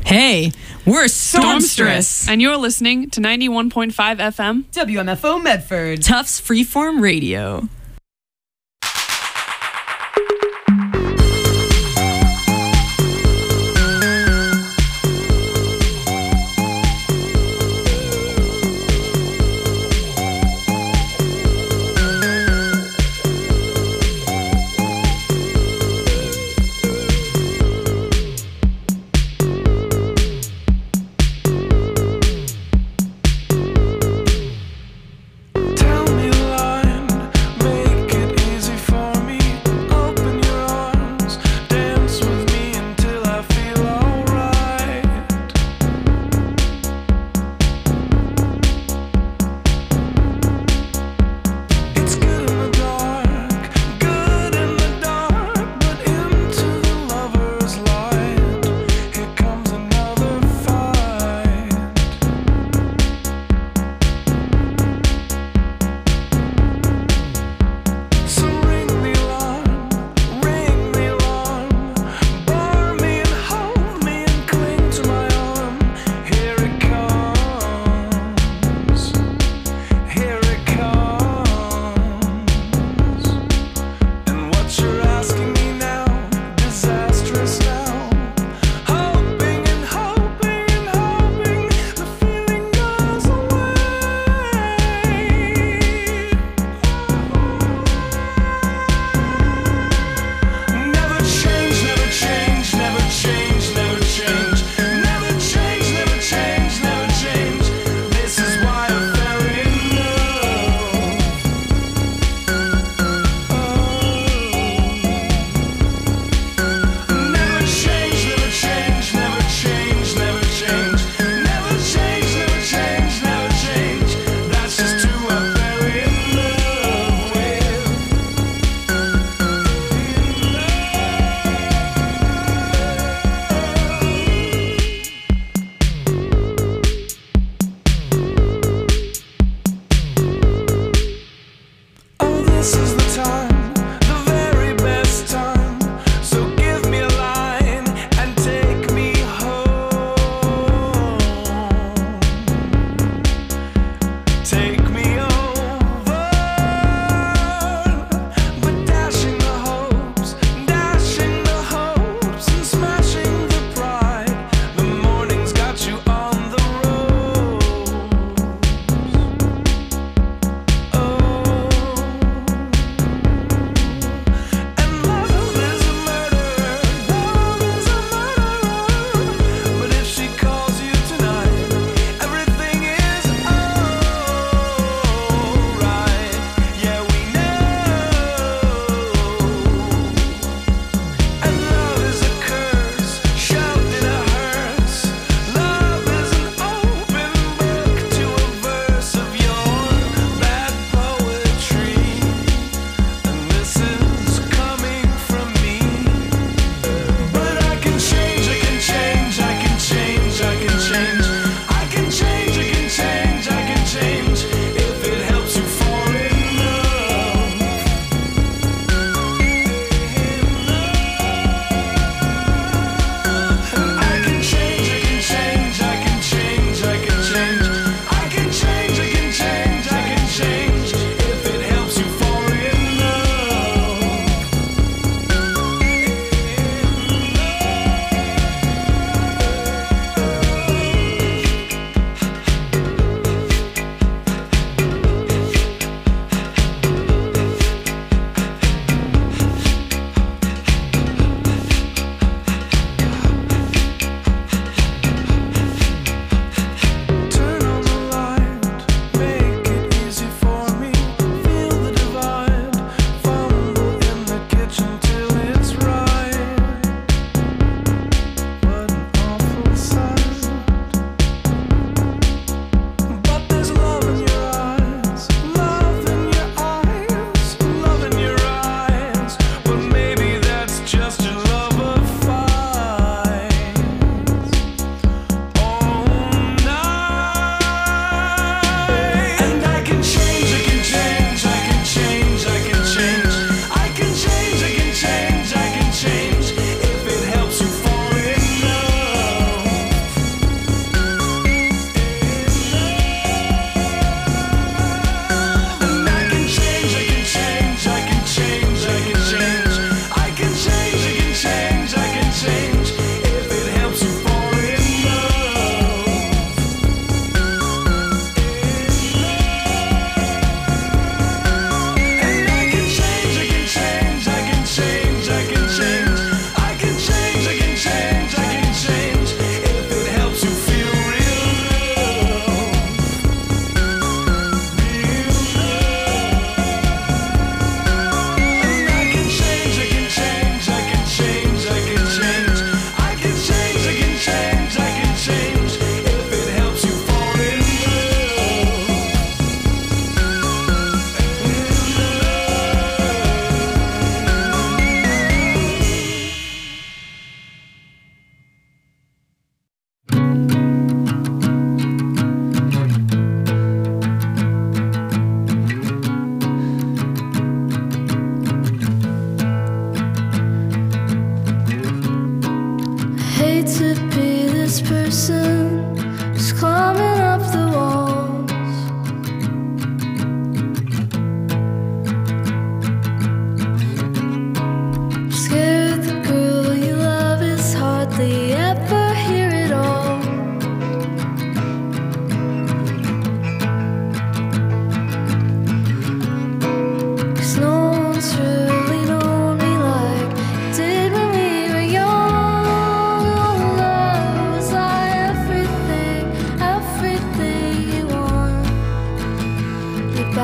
Hey, we're Stormstress. And you're listening to 91.5 FM WMFO Medford. Tufts Freeform Radio.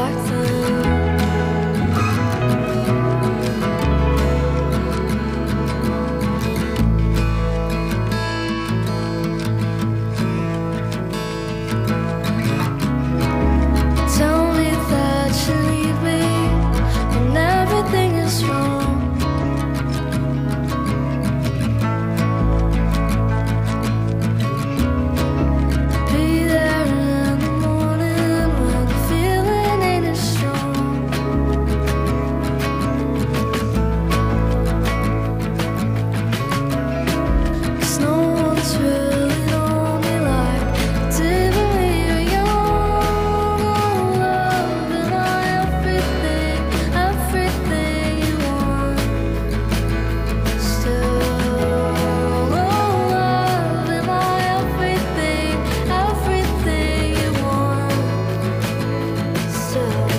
back then. Tell me that you need me when everything is wrong. Be there in the morning when the feeling ain't as strong. 'Cause no one's really known me like you did when we were young. Oh, love, am I everything, everything you want? Still, oh, love, am I everything, everything you want? Still.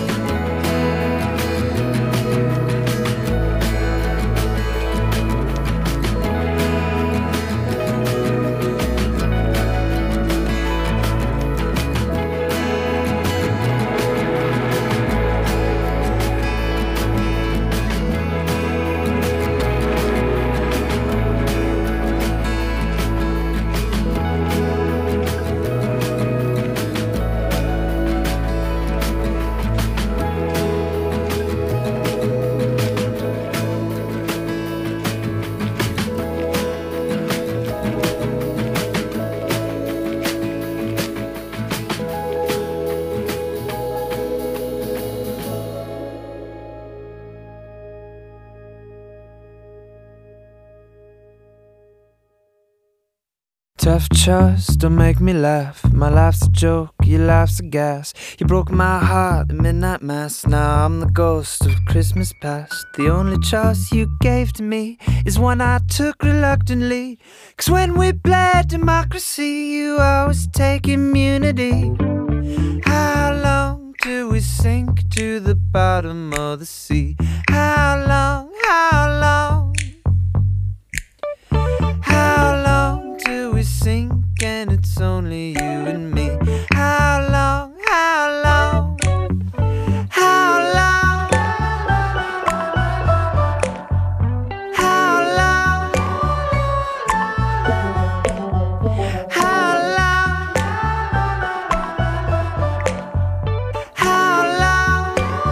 Tough choice, don't make me laugh. My life's a joke, your life's a gas. You broke my heart at midnight mass. Now I'm the ghost of Christmas past. The only choice you gave to me is one I took reluctantly. 'Cause when we played democracy, you always take immunity. How long do we sink to the bottom of the sea? How long, how long? How long do we sink and it's only you and me? How long, how long? How long? How long? How long? How long?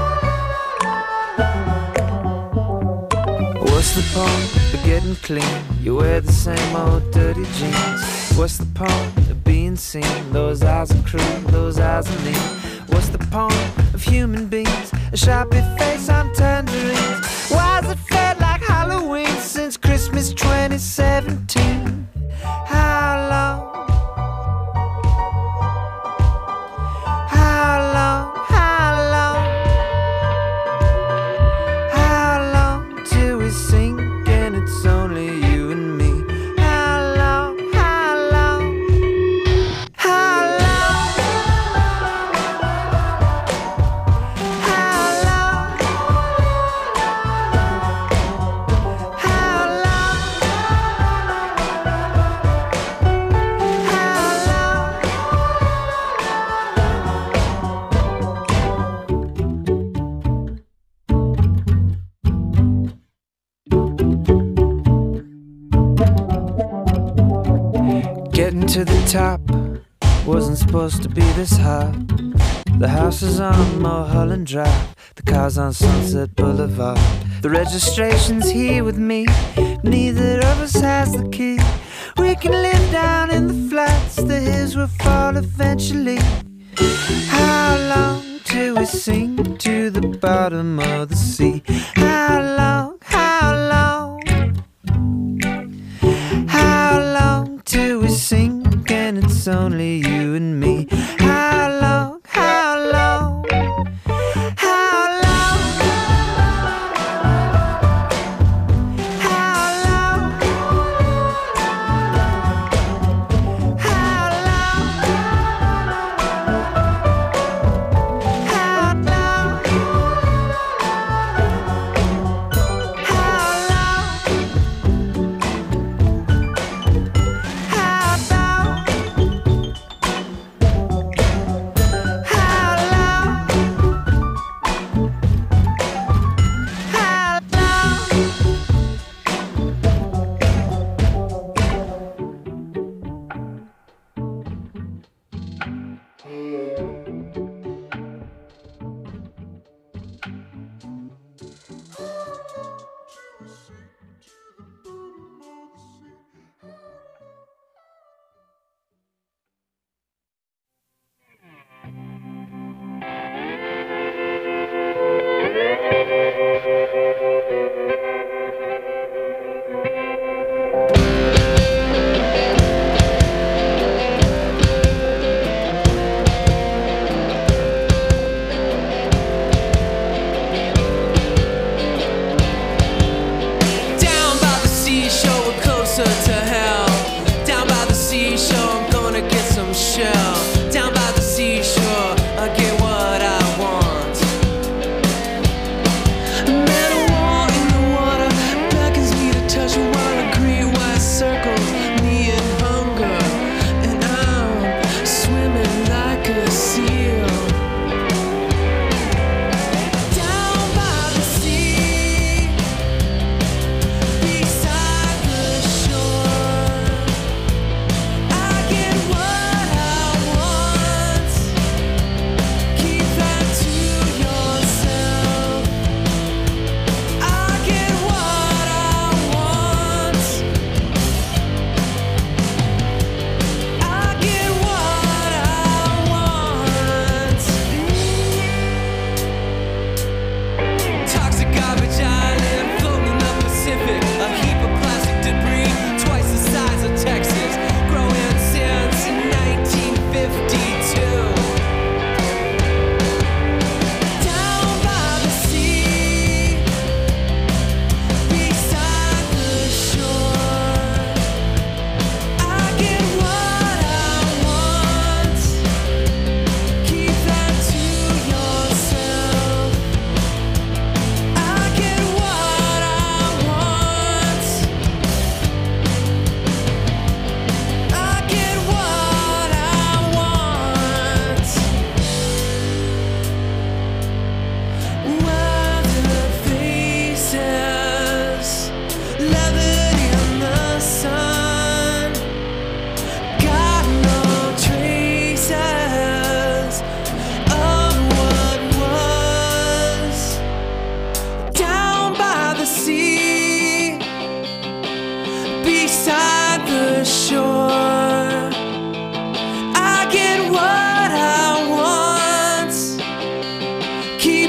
What's the point of getting clean? You wear the same old dirty jeans. What's the point of being seen? Those eyes are cruel, those eyes are mean. What's the point of human beings? A sharpie face on tangerines. Why's it felt like Halloween since Christmas 2017? How long? How long? How long? How long till we sink and it's only you and me? How long? How long? How long? How long? How long? Getting to the top wasn't supposed to be this hard. The house is on Mulholland Drive, the car's on Sunset Boulevard. The registration's here with me, neither of us has the key. We can live down in the flats, the hills will fall eventually. How long till we sink to the bottom of the sea? How long, how long? How long till we sink and it's only you and me? How long, how long? How long? How long? How long? How long? How long?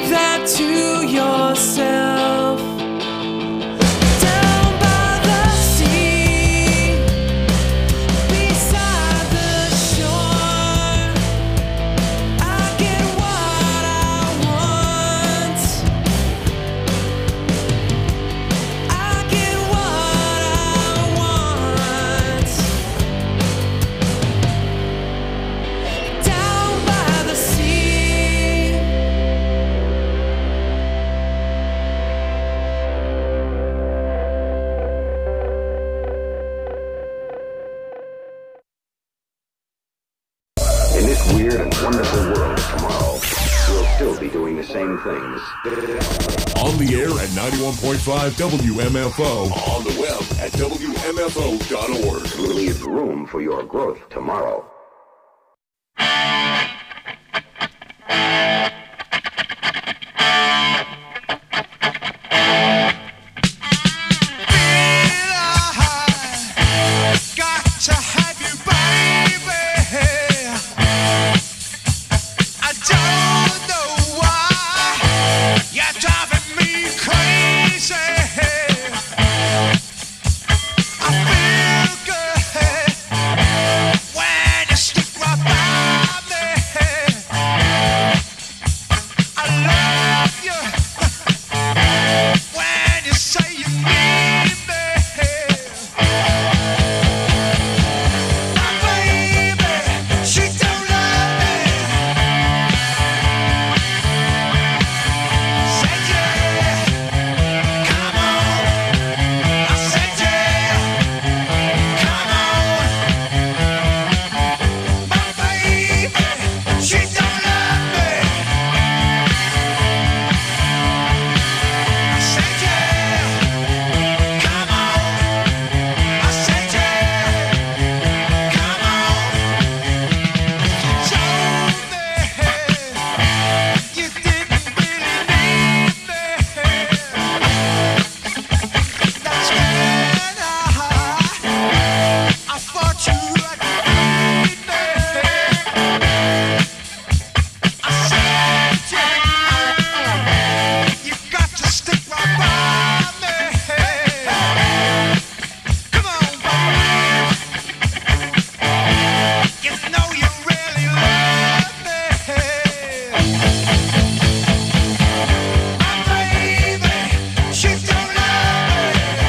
that to yourself. Down by the sea, beside the shore, I get what I want. I get what I want. Down by the sea. In this weird and wonderful world tomorrow, we'll still be doing the same things. On the air at 91.5 WMFO. On the web at WMFO.org. Leave room for your growth tomorrow. Got to have you, baby. I don't know why you're driving me crazy. I feel good when you stick right by me. I love you when you say you need me. My baby, she don't love me. Said yeah, come on. I said yeah, come on. My baby, she don't love me. I said yeah, come on. I said yeah, come on. Told me you didn't really need me. That's when I thought you had need me. I said yeah, you got to stick right by me. Come on, baby. You know you really love me. My baby, she don't love me.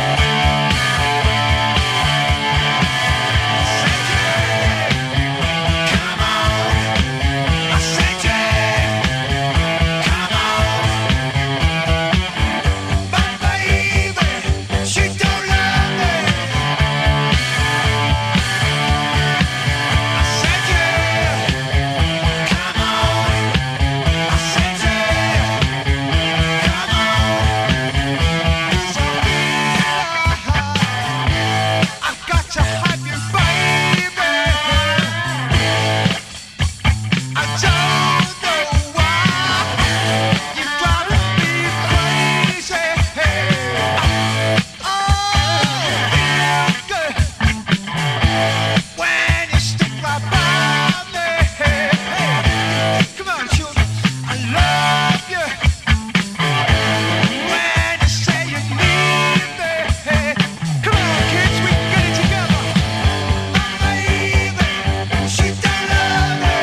Said yeah, come on. I said yeah, come on. My baby, she don't love me. I said yeah, come on. I said yeah, come on. I got to have you, baby. I don't know why you're driving me crazy. Oh, feel good when you stick right by me. Come on, children, I love you when you say you need me. Come on, kids, we can get it together. My baby, she don't love me.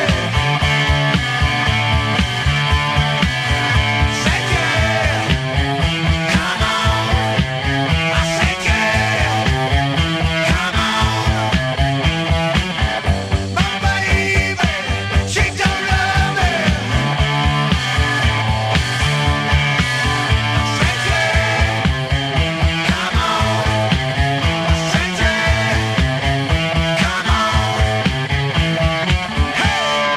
Said yeah, come on. I said yeah, come on. My baby, she don't love me. I said yeah, come on. I said yeah, come on. Hey.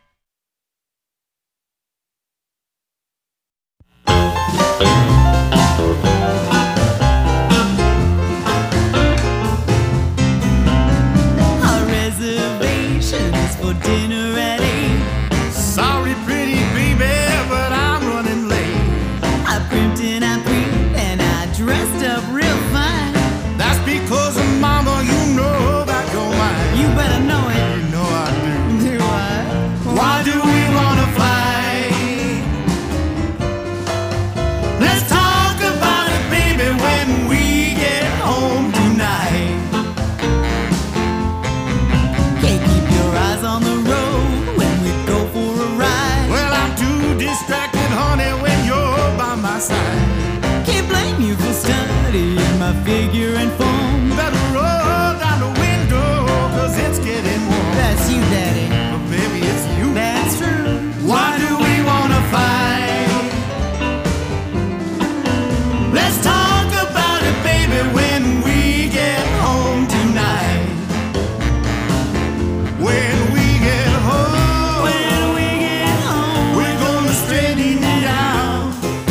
Our reservation is for dinner at 8. Sorry, pretty baby, but I'm running late. I primped and I prepped and I dressed up real fine. That's because, mama, you know that you're mine. You better know it. You know I do. Do I? Why do we wanna fight? side. Can't blame you for studying my figure and form. Better roll down the window, 'cause it's getting warm. That's you, Daddy. But baby, it's you. That's true. Why do we wanna fight? Let's talk about it, baby, when we get home tonight. When we get home, When we get home, we're gonna straighten it out.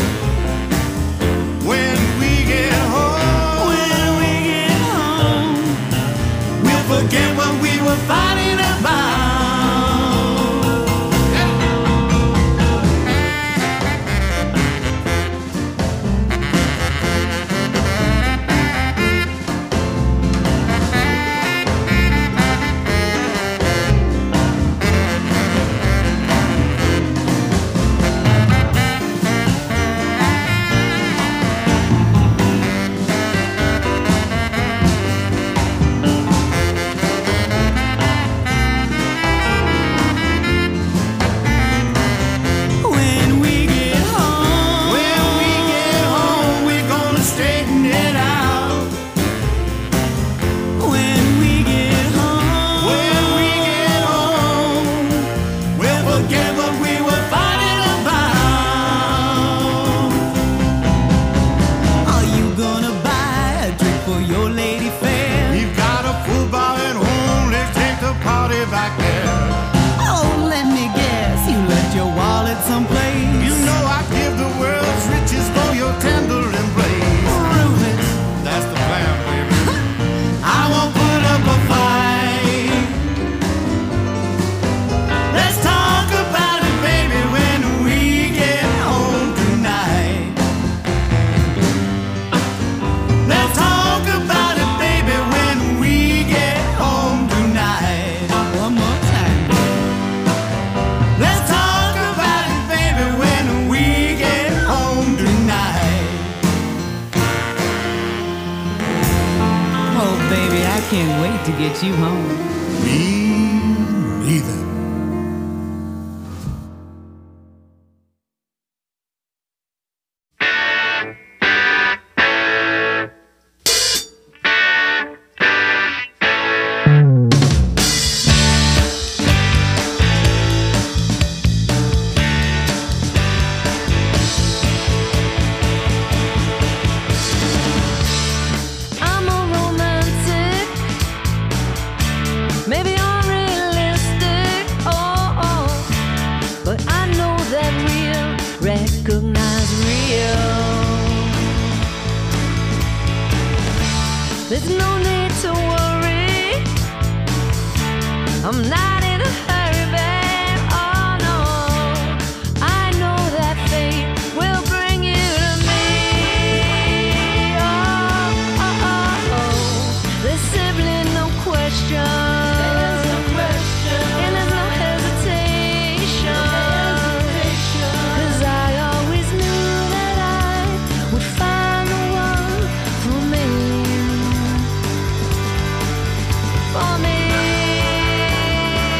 When we get home, when we get home, we'll forget what we were fighting about. when we get home, When we get home, we're gonna straighten it out. when we get home, When we get home, we'll forget what we were fighting about. are you gonna buy a drink for your lady fair? We've got a full bar at home, let's take the party back there. Oh, let me guess, you left your wallet someplace. You know I'd give the world's riches for your tender embrace. Prove it. That's the plan, baby. I won't put up a fight. Let's talk about it, baby, when we get home tonight. Let's talk about it, baby, when we get home tonight. One more time. Let's talk about it, baby, when we get home tonight. Oh, baby, I can't wait to get you home. Me neither. I'm a romantic, maybe unrealistic, oh, but I know that real recognize real. There's no need to worry, I'm not in a hurry, babe, oh no. I know that fate will bring you to me, oh, oh, oh, oh. There's simply no question, and there's no hesitation, 'cause I always knew that I would find the one for me, for me.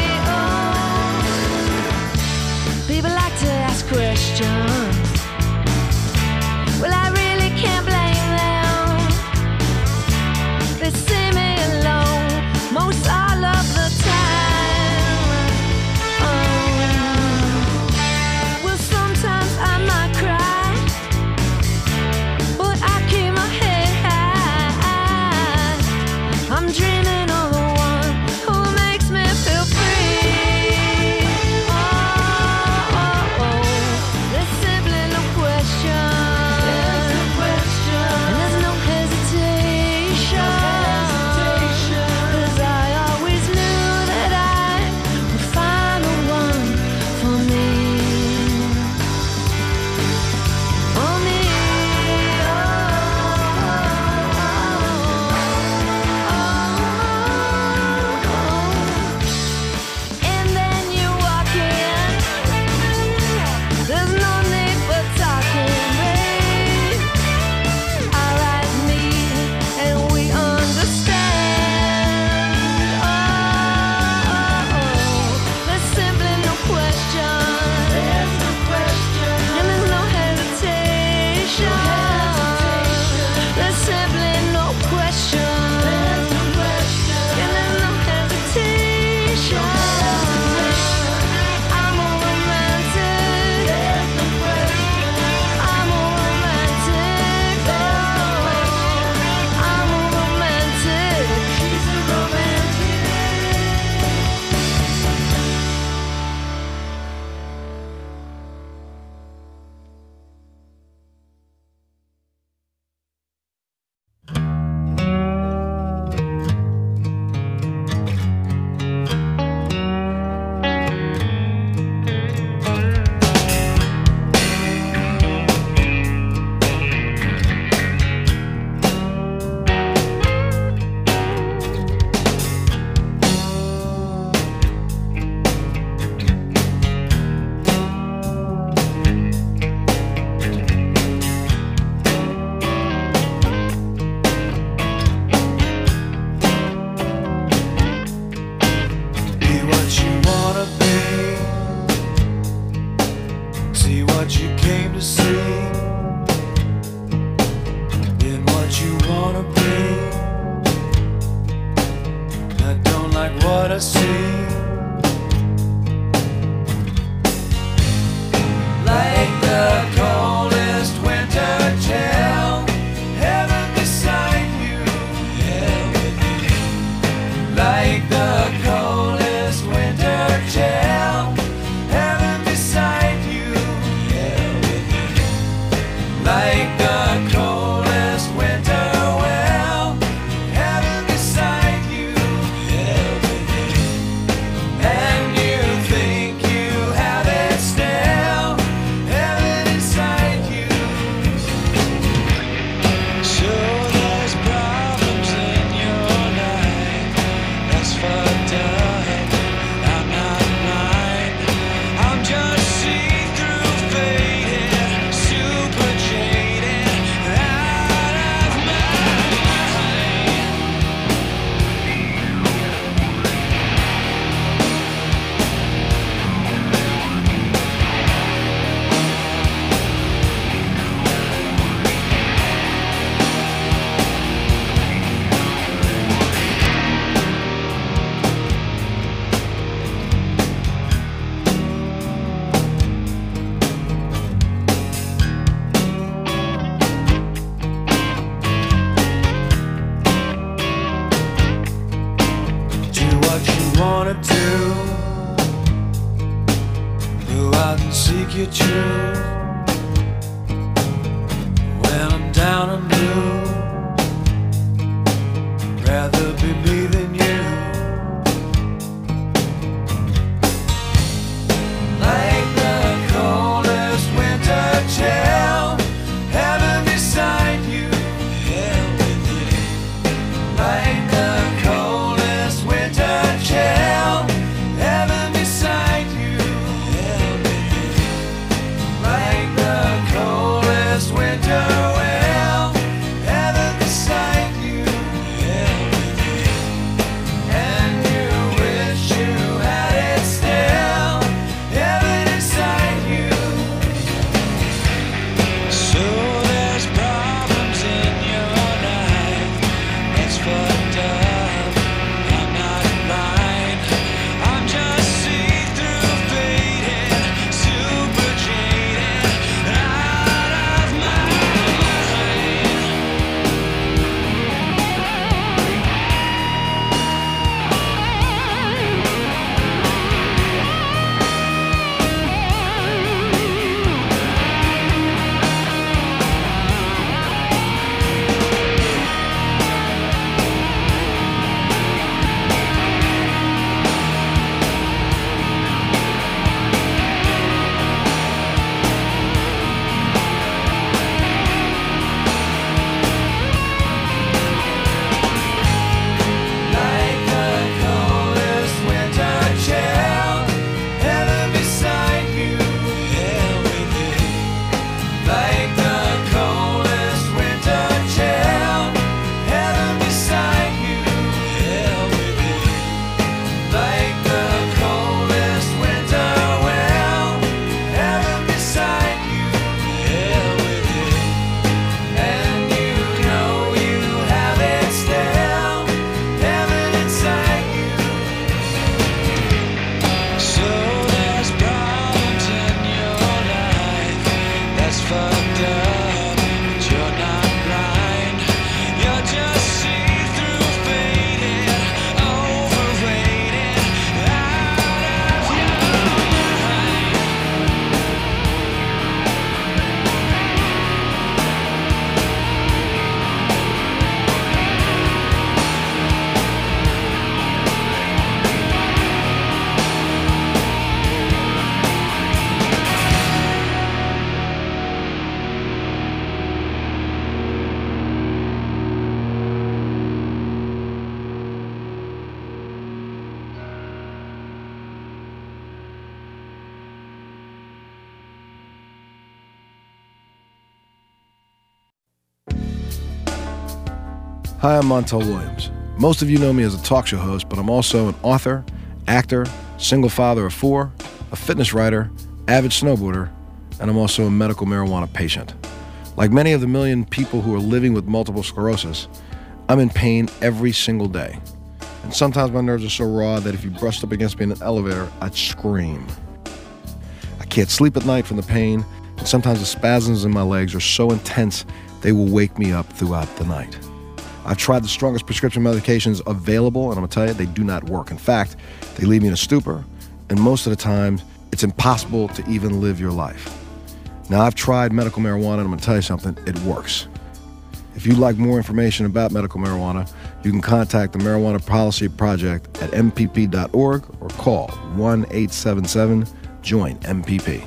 wanna do. Go out and seek your truth. When I'm down and blue, rather be me than you. Like the coldest winter chill, heaven beside you, hell with you. Like the coldest winter chill, heaven beside you, hell with you. Like the coldest winter wind, heaven beside you, hell with you. And you wish you had it still, heaven inside you. So there's problems in your life, it's fucked up, I'm not blind. I'm just see-through faded, super jaded, out of my mind. Like the coldest winter chill, heaven beside you, hell with you. Like the coldest winter chill, heaven beside you, hell with you. Like the coldest winter wind, heaven beside you, hell with you. And you know you have it still, heaven inside you. So there's problems in your life, that's fucked up, but you're not blind. You're just see-through faded, overrated, out of your mind. Hi, I'm Montel Williams. Most of you know me as a talk show host, but I'm also an author, actor, single father of 4, a fitness writer, avid snowboarder, and I'm also a medical marijuana patient. Like many of the million people who are living with multiple sclerosis, I'm in pain every single day. And sometimes my nerves are so raw that if you brushed up against me in an elevator, I'd scream. I can't sleep at night from the pain, and sometimes the spasms in my legs are so intense they will wake me up throughout the night. I've tried the strongest prescription medications available, and I'm gonna tell you, they do not work. In fact, they leave me in a stupor, and most of the time, it's impossible to even live your life. Now, I've tried medical marijuana, and I'm gonna tell you something, it works. If you'd like more information about medical marijuana, you can contact the Marijuana Policy Project at mpp.org or call 1-877-JOIN-MPP.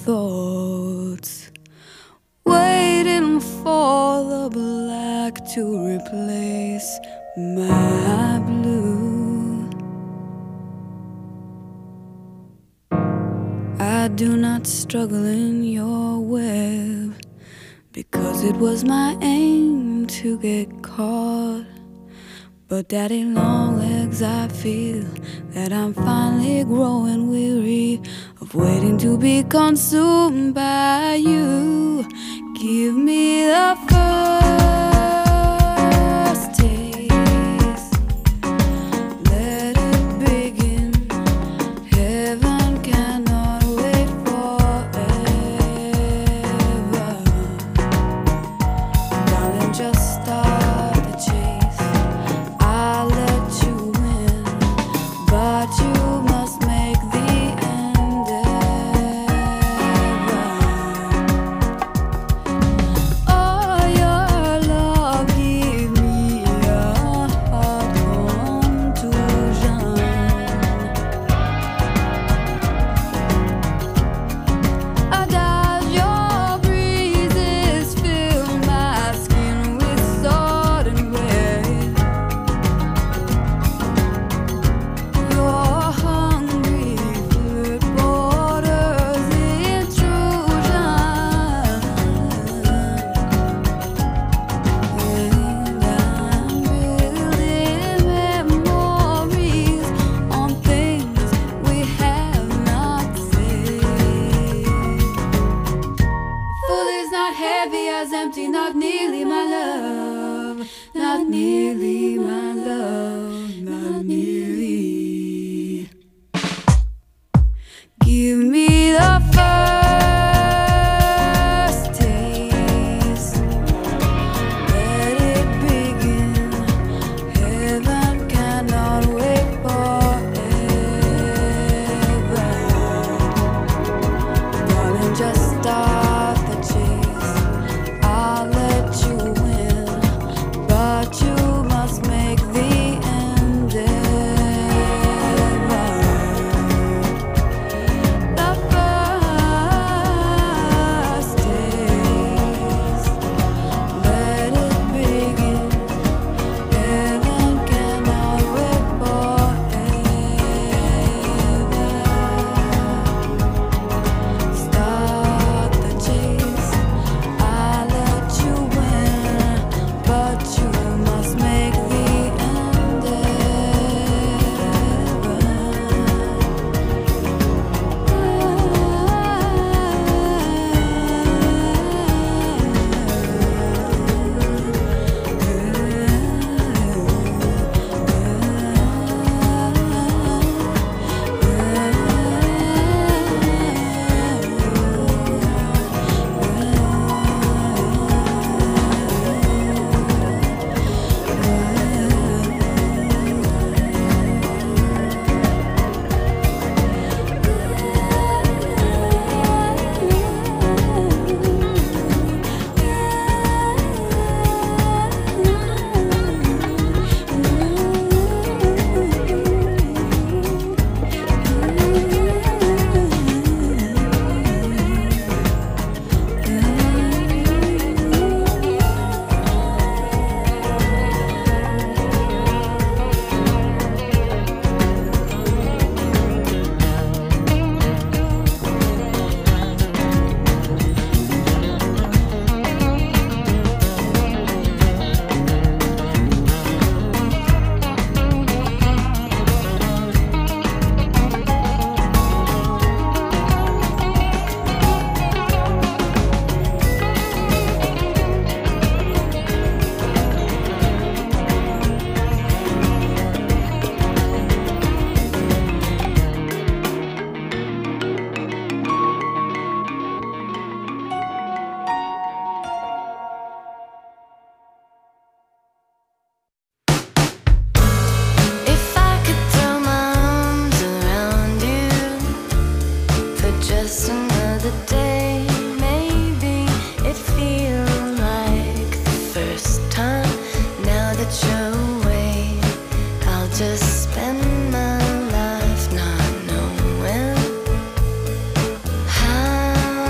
thoughts, waiting for the black to replace my blue. I do not struggle in your web, because it was my aim to get caught. But daddy long legs, I feel that I'm finally growing weary of waiting to be consumed by you. Give me the first taste, let it begin. Heaven cannot wait forever. Darling, just start the chase. I'll let you win, but you must make the end ever. Oh, your love give me a heart contusion. Does your breezes fill my skin with sudden red? Your hungry flirt borders intrusion, and I'm building memories on things we have not said. Full is not heavy as empty, not nearly my love, not nearly my love, not nearly. Give me the first taste, let it begin. Heaven cannot wait forever. Darling, just start the chase. I'll let you win, but you must make the end ever. The first taste, let it begin. Heaven cannot wait forever. Start the chase. I'll let you win, but you must make the end If I could throw my arms around you for just another day, maybe it'd feel like the first time. Now that you're away, I'll just spend my life not knowing how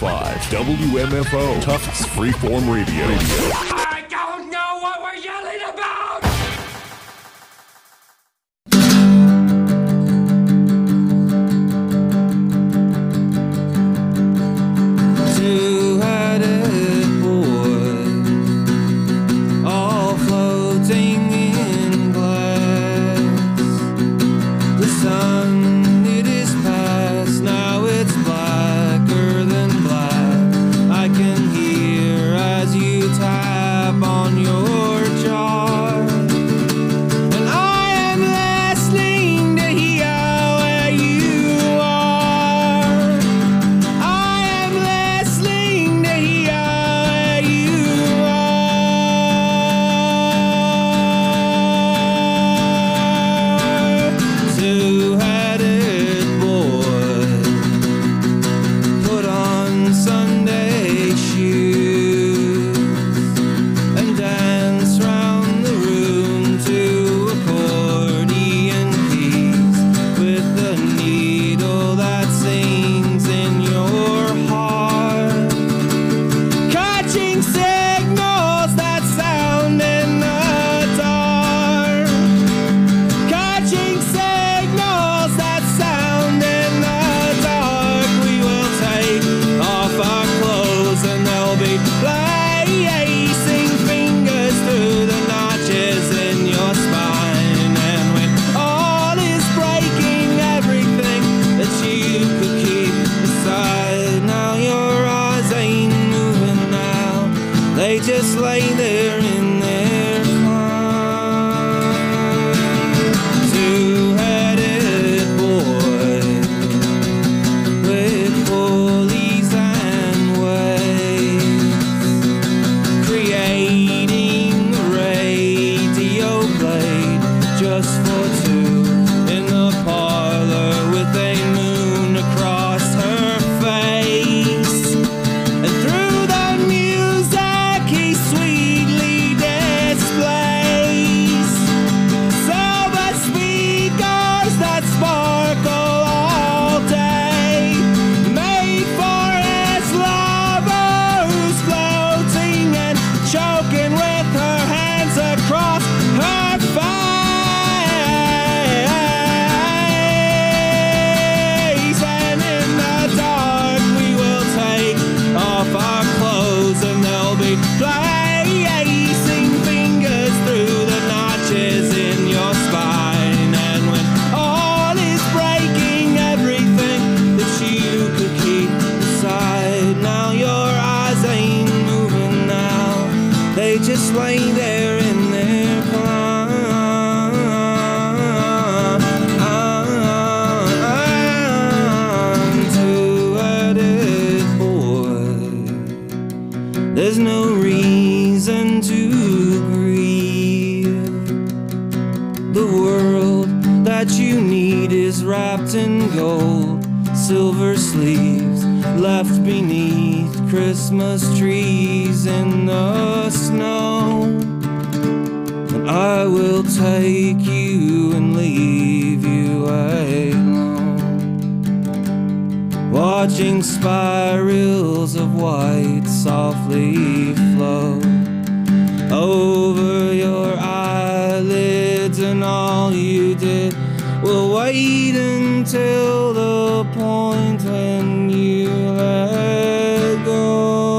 91.5 WMFO, Tufts Freeform Radio. I don't know what we're yelling about! Two-headed boys, all floating in glass. The sun, it is past, now it's blacker than black. I can hear as you tap on your jar, and I am listening to hear where you are. I am listening to hear where you are. Two-headed boy, put on Sunday shoes and dance round the room to accordion keys with the needle that sings in your heart, catching signals that sound in the dark, catching signals that sound in the dark. We will take off our clothes and they'll be placing fingers through the notches in your spine. And when all is breaking, everything that you could keep aside, now your eyes ain't moving now, they just lay there in their climb. Two-headed boy with pulleys and waves, creating a radio blade just for two in the parlor with a moon across her face. And through the music he sweetly displays silver speakers that sparkle all day, made for his lover who's floating and choking with her hands across her face. And in the dark we will take off our clothes and they'll be placing fingers through the notches in your spine. And when all is breaking, everything that you could keep aside, now your eyes ain't moving now, they just lay there in their climb. Two-headed boy, there's no reason to grieve. The world that you need is wrapped in gold, silver sleeves left beneath Christmas trees in the snow. And I will take you and leave you alone, watching spirals of white softly flow over your eyelids, and all you did will wait until the point when you let go.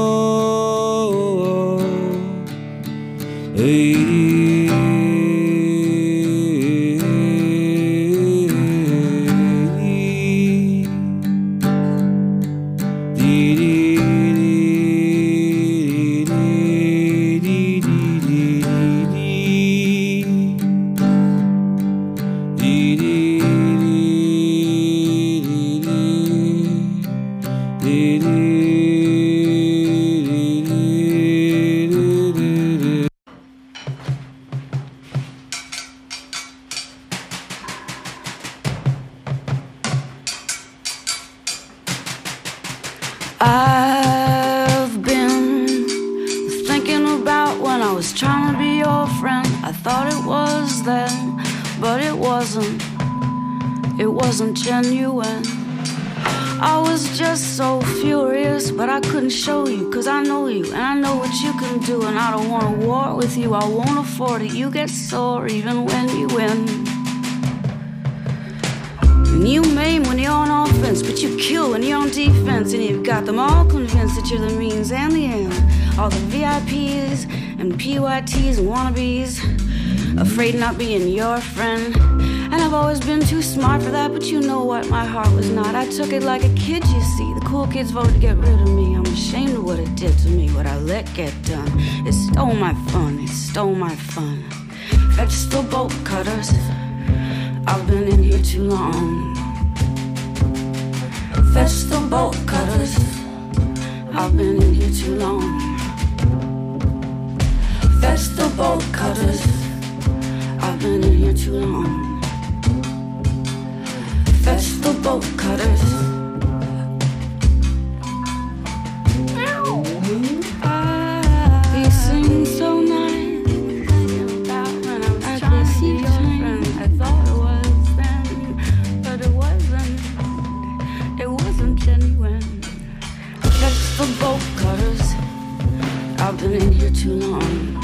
I've been thinking about when I was trying to be your friend. I thought it was then, but it wasn't. It wasn't genuine. I was just so furious, but I couldn't show you, cause I know you, and I know what you can do, and I don't want a war with you, I won't afford it. You get sore even when you win. And you maim when you're on offense, but you kill when you're on defense, and you've got them all convinced that you're the means and the end. All the VIPs and PYTs and wannabes, afraid of not being your friend. And I've always been too smart for that, but you know what, my heart was not. I took it like a kid, you see. The cool kids voted to get rid of me. I'm ashamed of what it did to me, what I let get done. It stole my fun, it stole my fun. Vegetable bolt cutters, I've been in here too long. Vegetable bolt cutters, I've been in here too long. Vegetable bolt cutters, I've been in here too long. Vegetable bolt cutters. He sings so nice. When I was trying to see your friend, I thought it was then, but it wasn't. It wasn't genuine. Vegetable bolt cutters. I've been in here too long.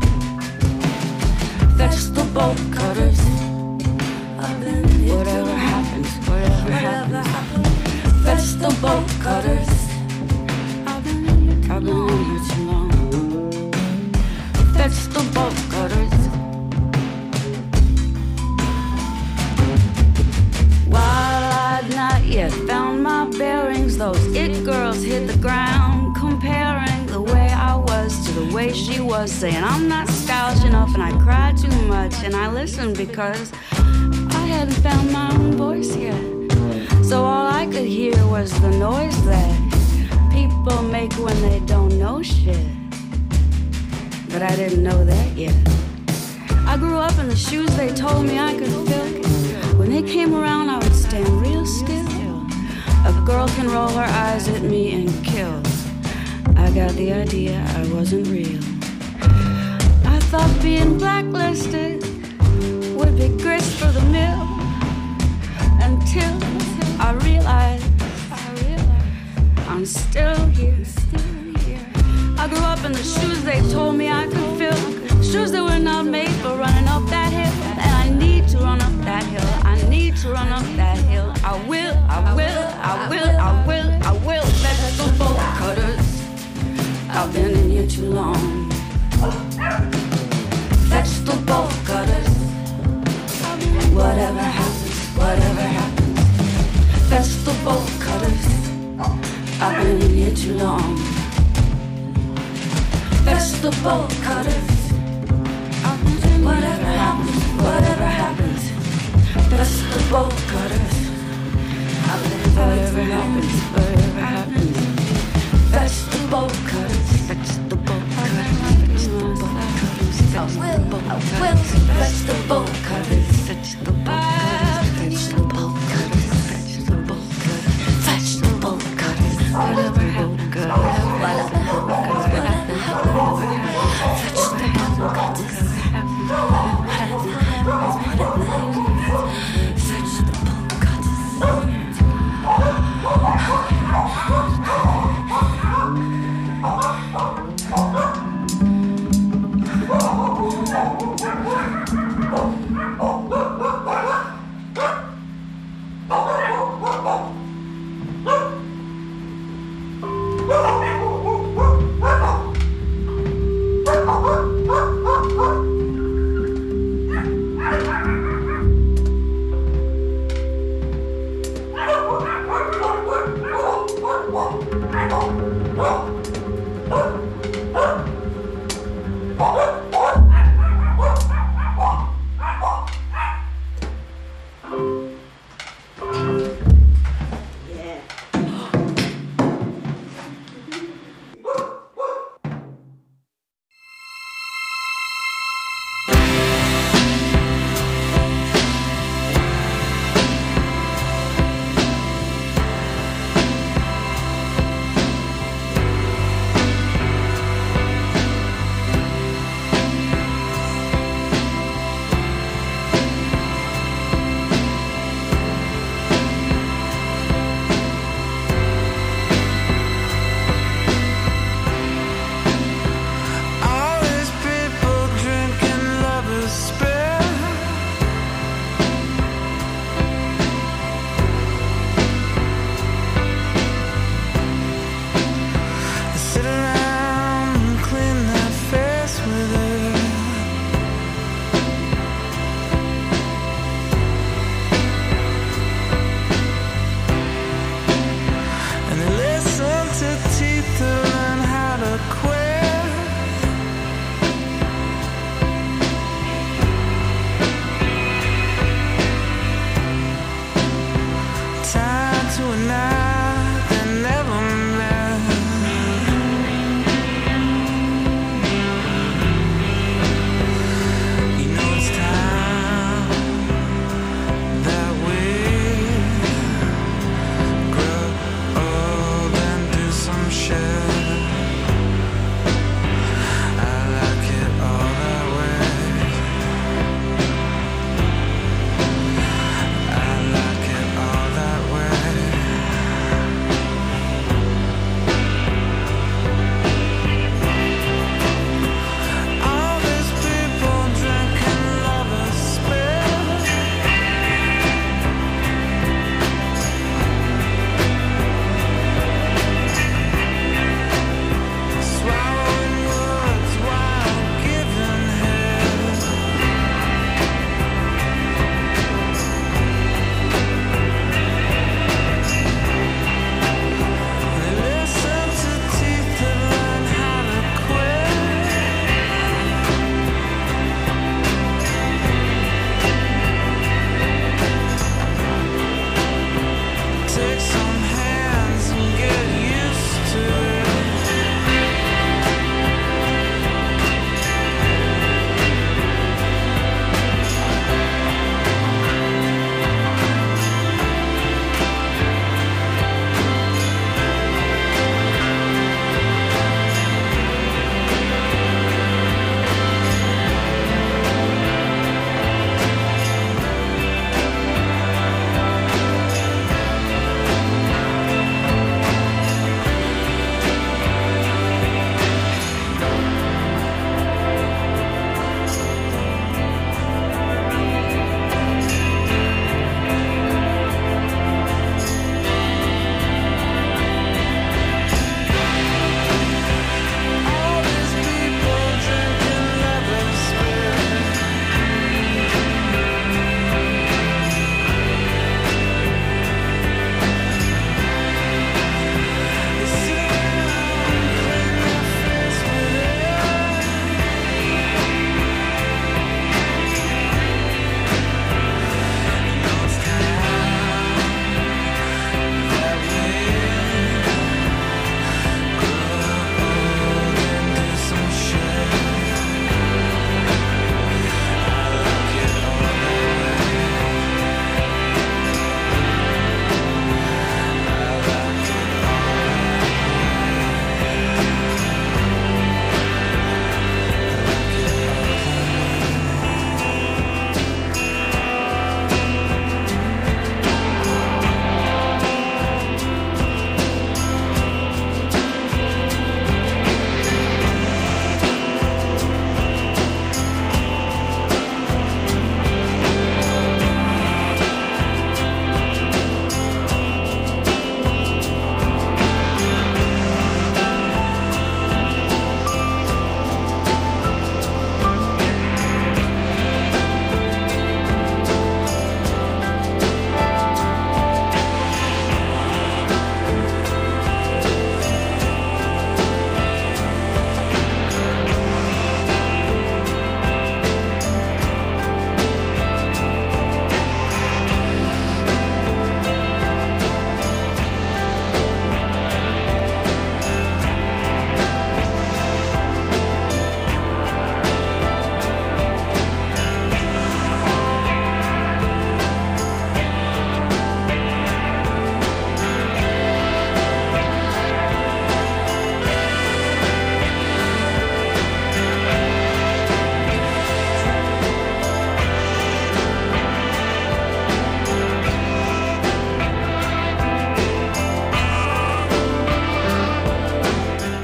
Vegetable bolt cutters. Whatever happens, whatever happens. Vegetable bolt cutters. I've been in here too long. Vegetable bolt cutters. While I'd not yet found my bearings, those it girls hit the ground, comparing the way I was to the way she was, saying I'm not stylish enough and I cry too much, and I listened because I hadn't found my own voice yet. So all I could hear was the noise that people make when they don't know shit. But I didn't know that yet. I grew up in the shoes they told me I could fill. When they came around, I would stand real still. A girl can roll her eyes at me and kill. I got the idea I wasn't real. I thought being blacklisted would be grist for the mill, until I realized I'm still here. I grew up in the shoes they told me I could fill, shoes that were not made for running up that hill, and I need to run up that hill. I need to run up that hill. I will, I will, I will, I will, I will. Vegetable bolt cutters. I've been in here too long. Vegetable bolt cutters. Whatever happens, whatever happens. Vegetable bolt cutters. I've been in here too long. Vegetable bolt cutters. Whatever happens, whatever happens. Vegetable bolt cutters. I've been whatever happens, whatever happens. Vegetable bolt cutters.